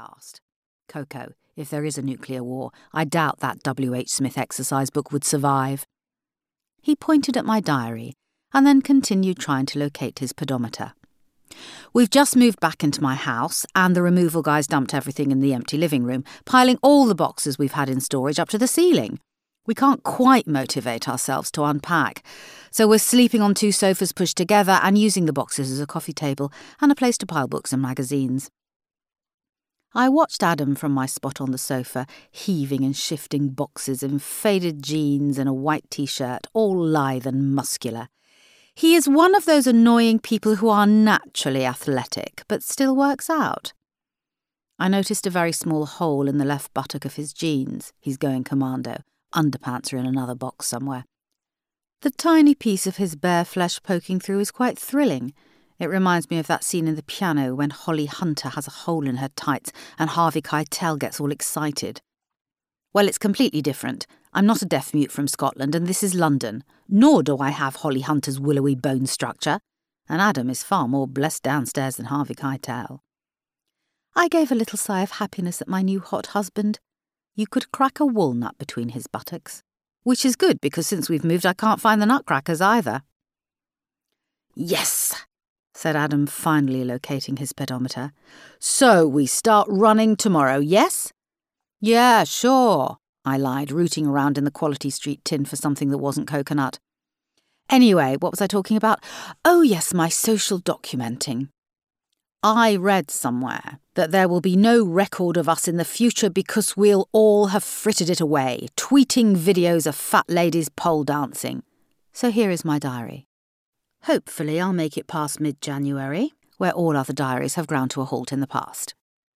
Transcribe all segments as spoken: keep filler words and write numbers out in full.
past. Coco, if there is a nuclear war, I doubt that W H Smith exercise book would survive. He pointed at my diary and then continued trying to locate his pedometer. We've just moved back into my house and the removal guys dumped everything in the empty living room, piling all the boxes we've had in storage up to the ceiling. We can't quite motivate ourselves to unpack, so we're sleeping on two sofas pushed together and using the boxes as a coffee table and a place to pile books and magazines. I watched Adam from my spot on the sofa, heaving and shifting boxes in faded jeans and a white t-shirt, all lithe and muscular. He is one of those annoying people who are naturally athletic, but still works out. I noticed a very small hole in the left buttock of his jeans. He's going commando. Underpants are in another box somewhere. The tiny piece of his bare flesh poking through is quite thrilling. It reminds me of that scene in The Piano when Holly Hunter has a hole in her tights and Harvey Keitel gets all excited. Well, it's completely different. I'm not a deaf mute from Scotland and this is London, nor do I have Holly Hunter's willowy bone structure, and Adam is far more blessed downstairs than Harvey Keitel. I gave a little sigh of happiness at my new hot husband. You could crack a walnut between his buttocks, which is good because since we've moved I can't find the nutcrackers either. Yes, said Adam, finally locating his pedometer. So we start running tomorrow, yes? Yeah, sure, I lied, rooting around in the Quality Street tin for something that wasn't coconut. Anyway, what was I talking about? Oh yes, my social documenting. I read somewhere that there will be no record of us in the future because we'll all have frittered it away, tweeting videos of fat ladies pole dancing. So here is my diary. Hopefully I'll make it past mid-January, where all other diaries have ground to a halt in the past.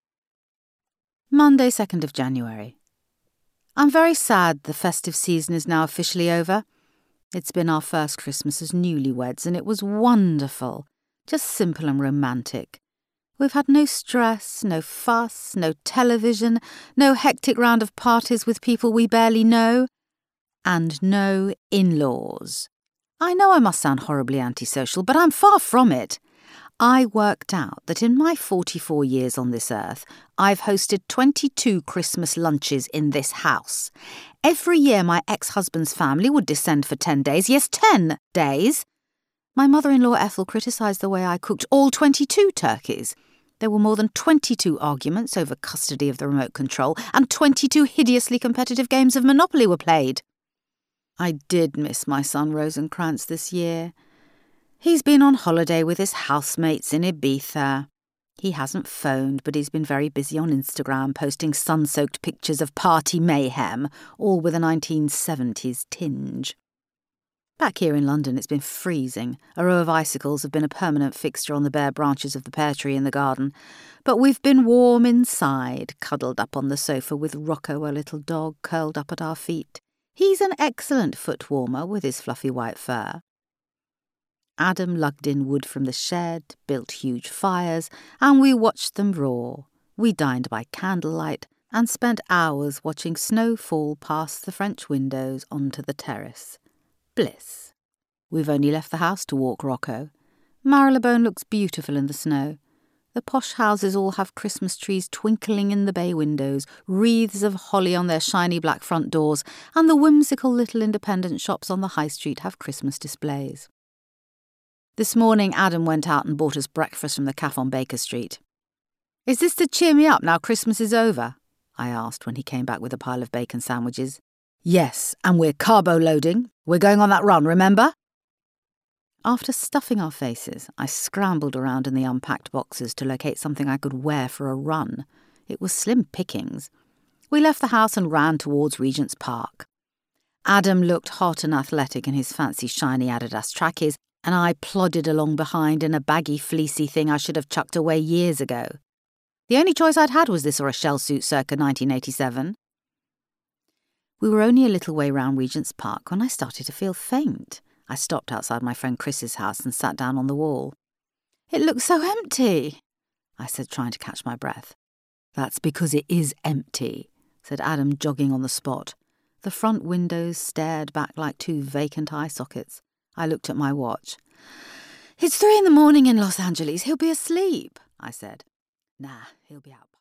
Monday, second of January. I'm very sad the festive season is now officially over. It's been our first Christmas as newlyweds and it was wonderful, just simple and romantic. We've had no stress, no fuss, no television, no hectic round of parties with people we barely know, and no in-laws. I know I must sound horribly antisocial, but I'm far from it. I worked out that in my forty-four years on this earth, I've hosted twenty-two Christmas lunches in this house. Every year my ex-husband's family would descend for ten days, yes, ten days. My mother-in-law Ethel criticised the way I cooked all twenty-two turkeys. There were more than twenty-two arguments over custody of the remote control, and twenty-two hideously competitive games of Monopoly were played. I did miss my son Rosencrantz this year. He's been on holiday with his housemates in Ibiza. He hasn't phoned, but he's been very busy on Instagram, posting sun-soaked pictures of party mayhem, all with a nineteen seventies tinge. Back here in London it's been freezing. A row of icicles have been a permanent fixture on the bare branches of the pear tree in the garden. But we've been warm inside, cuddled up on the sofa with Rocco, our little dog, curled up at our feet. He's an excellent foot warmer with his fluffy white fur. Adam lugged in wood from the shed, built huge fires, and we watched them roar. We dined by candlelight and spent hours watching snow fall past the French windows onto the terrace. Bliss. We've only left the house to walk Rocco. Marylebone looks beautiful in the snow. The posh houses all have Christmas trees twinkling in the bay windows, wreaths of holly on their shiny black front doors, and the whimsical little independent shops on the high street have Christmas displays. This morning Adam went out and bought us breakfast from the cafe on Baker Street. "Is this to cheer me up now Christmas is over?" I asked when he came back with a pile of bacon sandwiches. "Yes, and we're carbo-loading. We're going on that run, remember?" After stuffing our faces, I scrambled around in the unpacked boxes to locate something I could wear for a run. It was slim pickings. We left the house and ran towards Regent's Park. Adam looked hot and athletic in his fancy shiny Adidas trackies, and I plodded along behind in a baggy fleecy thing I should have chucked away years ago. The only choice I'd had was this or a shell suit circa nineteen eighty-seven. We were only a little way round Regent's Park when I started to feel faint. I stopped outside my friend Chris's house and sat down on the wall. "It looks so empty," I said, trying to catch my breath. "That's because it is empty," said Adam, jogging on the spot. The front windows stared back like two vacant eye sockets. I looked at my watch. "It's three in the morning in Los Angeles. He'll be asleep," I said. "Nah, he'll be out."